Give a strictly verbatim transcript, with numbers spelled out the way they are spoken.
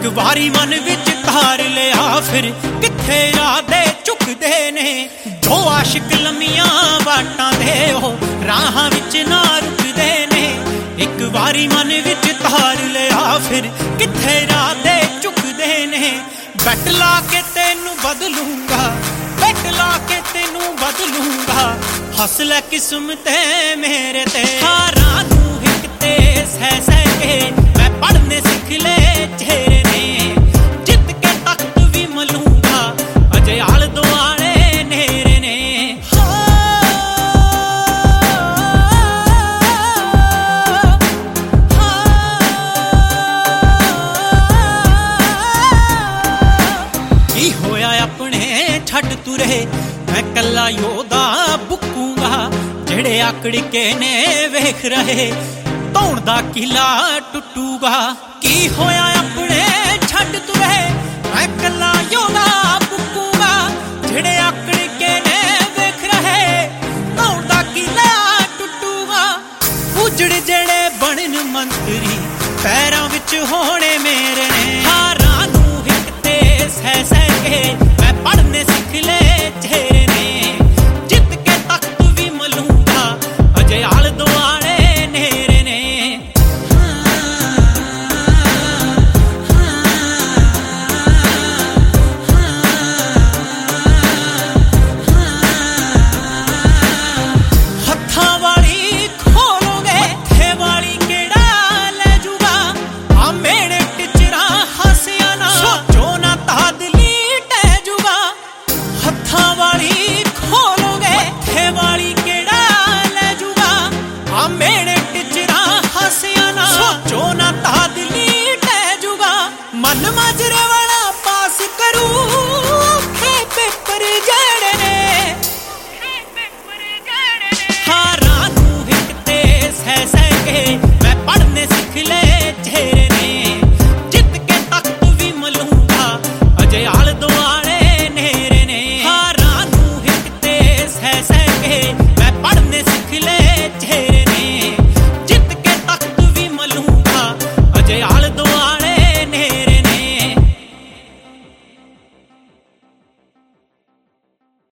ਵਾਰੀ ਮਨ ਵਿੱਚ ਧਾਰ ਲਿਆ ਫਿਰ ਕਿੱਥੇ ਇਰਾਦੇ ਝੁਕਦੇ ਨੇ ਜੋ ਆਸ਼ਿਕ ਲੰਮੀਆਂ ਬਾਟਾਂ ਦੇ ਉਹ ਰਾਹਾਂ ਵਿੱਚ ਨਾ ਰੁਕਦੇ ਨੇ ਇੱਕ ਵਾਰੀ ਮਨ ਵਿੱਚ ਧਾਰ ਲਿਆ ਫਿਰ ਕਿੱਥੇ ਇਰਾਦੇ ਝੁਕਦੇ ਨੇ ਬੈਠ ਲਾ ਕੇ ਤੈਨੂੰ ਬਦਲੂੰਗਾ ਬੈਠ ਲਾ ਕੇ ਤੈਨੂੰ ਬਦਲੂੰਗਾ ਹੱਸ ਲੈ ਕਿਸਮਤ ਮੇਰੇ ਤੇ ਹਾਰਾਂ ਨੂੰ ਹਿੱਕ ਤੇ ਸਹਿ ਸਹਿ ਕੇ ਮੈਂ ਪੜ੍ਹਨੇ ਸਿੱਖ ਲਏ ਚਿਹਰੇ ਨੇ ਜਿੱਤ ਕੇ ਤਖਤ ਵੀ ਮਲੂੰਗਾ ਅਜੇ ਆਲੇ ਦੁਆਲੇ ਨੇਰੇ ਨੇ ਕੀ ਹੋਇਆ ਆਪਣੇ ਛੱਡ ਤੁਰੇ ਮੈਂ ਕੱਲਾ ਯੋਧਾ ਬੁੱਕੂੰਗਾ ਜਿਹੜੇ ਆਕੜ ਕੇ ਨੇ ਵੇਖ ਰਹੇ ਧੌਣ ਦਾ ਕਿਲਾ ਟੁੱਟੂਗਾ ਕੀ ਹੋਇਆ ਆਪਣੇ ਛੱਡ ਤੁਰੇ ਮੈਂ ਕੱਲਾ ਯੋਧਾ ਬੁੱਕੂੰਗਾ ਜਿਹੜੇ ਆਕੜ ਕੇ ਨੇ ਵੇਖ ਰਹੇ ਧੌਣ ਦਾ ਕਿਲਾ ਟੁੱਟੂਗਾ ਉਜੜ ਜਿਹੜੇ ਬਣਨ ਮੰਤਰੀ ਪੈਰਾਂ ਵਿੱਚ ਹੋਣੇ ਮੇਰੇ ਨੇ ਹਾਰਾਂ ਨੂੰ ਹਿੱਕ ਤੇ ਸਹਿ ਸਹਿ ਕੇ ਮੈਂ ਪੜ੍ਹਨੇ ਸਿੱਖ ਲਏ ਚਿਹਰੇ ਨੇ ਜਿੱਤ ਕੇ ਤਖਤ ਵੀ ਮਲੂੰਗਾ ਅਜੇ ਆਲੇ ਦੁਆਲੇ ਨੇਰੇ ਨੇ ਹੱਥਾਂ ਵਾਲੀ ਖੋਲੋਗੇ ਮੱਥੇ ਵਾਲੀ ਕਿਹੜਾ ਲੈ ਜੂਗਾ ਆ ਮੇਰੇ ਟਿਚਰਾਂ ਹਾਸਿਆਂ ਨਾ ਸੋਚੋ ਨਾ ਤਾਦਲੀ ਟਹਿ ਜੂਗਾ ਹੱਥਾਂ ਵਾਲੀ ਖੋਲੋਗੇ ਮੱਥੇ ਵਾਲੀ ਕਿਹੜਾ ਲੈ ਜੂਗਾ ਆ ਮੇਰੇ ਟਿਚਰਾਂ ਹਾਸਿਆਂ ਨਾ ਸੋਚੋ ਨਾ ਤਾਦਲੀ ਟਹਿ ਜੂਗਾ ਮਨ ਮਾਜਰੇ ਵਾਲਾ ਪਾਸ ਕਰੂ ਖੇ ਪੇਪਰ ਜਿਹੜੇ ਨੇ ਹਾਰਾਂ ਨੂੰ ਹਿੱਕ ਤੇ ਸਹਿ ਸਹਿ ਕੇ ਮੈਂ ਪੜ੍ਹਨੇ ਸਿੱਖ ਲਏ ਚਿਹਰੇ ਨੇ ਜਿੱਤ ਕੇ ਤਖਤ ਵੀ ਮਲੂੰਗਾ ਅਜੇ ਆਲੇ ਦੁਆਲੇ ਨੇਰੇ ਨੇ ਹਾਰਾਂ ਨੂੰ ਹਿੱਕ ਤੇ ਸਹਿ ਸਹਿ ਕੇ ਮੈਂ ਪੜ੍ਹਨੇ